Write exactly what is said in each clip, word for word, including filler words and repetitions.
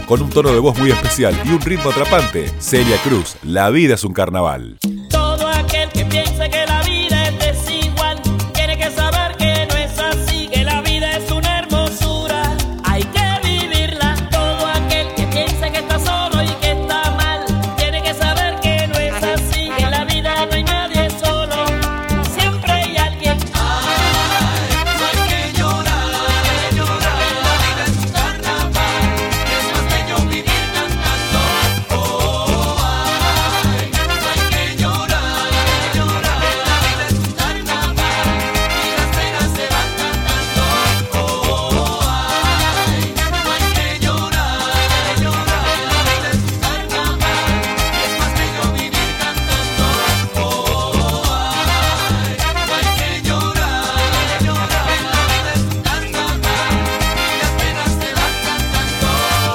con un tono de voz muy especial y un ritmo atrapante. Celia Cruz, La vida es un carnaval. Todo aquel que piense que la vida es desigual tiene que saber que no es así, que la vida es una hermosura, hay que vivirla. Todo aquel que piense que está solo y que está mal tiene que saber que no es así, que en la vida no hay nadie solo, siempre hay alguien. Ay, no hay que llorar, llorar, la vida es un carnaval, es más bello vivir cantando. Oh, ay, no hay que llorar, llorar, la vida es un carnaval y las penas se van cantando. Oh, ay, no hay que llorar, llorar, la vida es un carnaval, es más bello vivir cantando. Oh, ay, no hay que llorar, llorar, la vida es un carnaval y las penas se van cantando.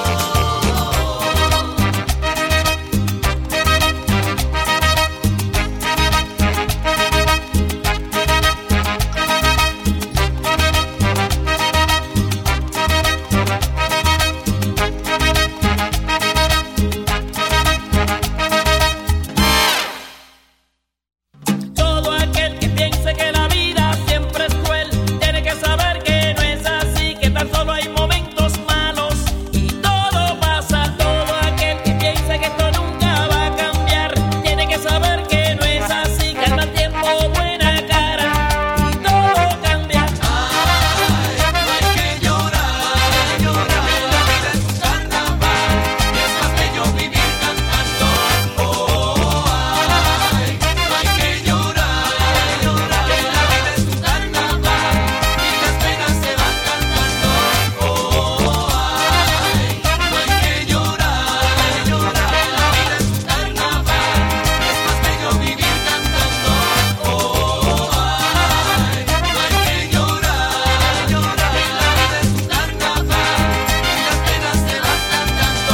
Todo aquel que piense que la vida siempre es cruel tiene que saber que no es así, que tan solo hay momentos malos y todo pasa. Todo aquel que piense que esto nunca va a cambiar tiene que saber que no es así, que al mal tiempo buena cara y todo cambia. Ay, no hay que llorar, llorar, la vida es un carnaval y es más bello vivir cantando. Oh, ay, no hay que llorar, llorar, la vida es un carnaval y las penas se van cantando. Oh, ay, no hay que llorar, llorar, la vida es un carnaval, es más bello vivir cantando. Oh, ay, no hay que llorar, llorar, la vida es un carnaval y las penas se van cantando.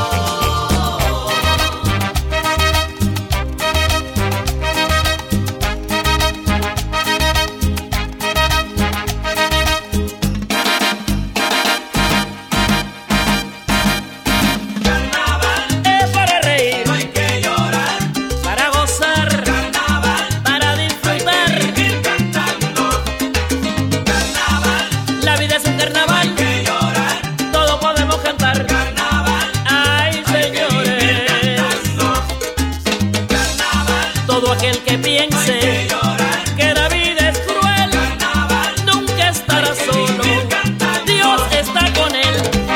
Carnaval es para reír, No hay que llorar, para gozar, carnaval, para disfrutar. vivir cantando. Carnaval, La vida es un carnaval, que llorar, todos podemos cantar. carnaval, Ay, señores, cantando. Carnaval, todo aquel que que piense llorar, que la vida es cruel carnaval, nunca estará solo, vivir cantando. Dios está con él.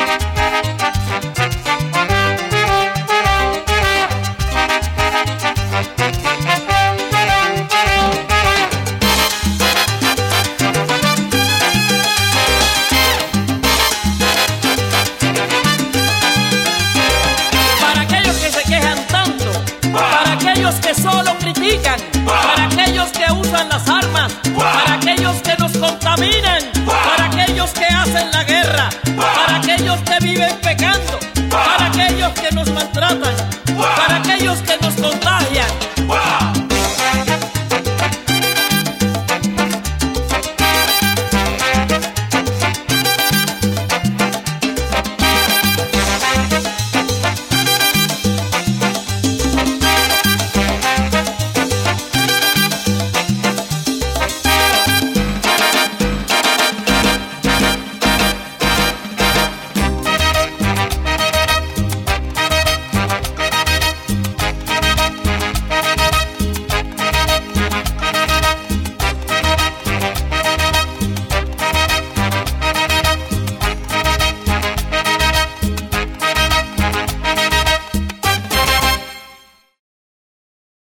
Para aquellos que se quejan tanto, para aquellos que solo critican, para aquellos que usan las armas, para aquellos que nos contaminan, para aquellos que hacen la guerra, para aquellos que viven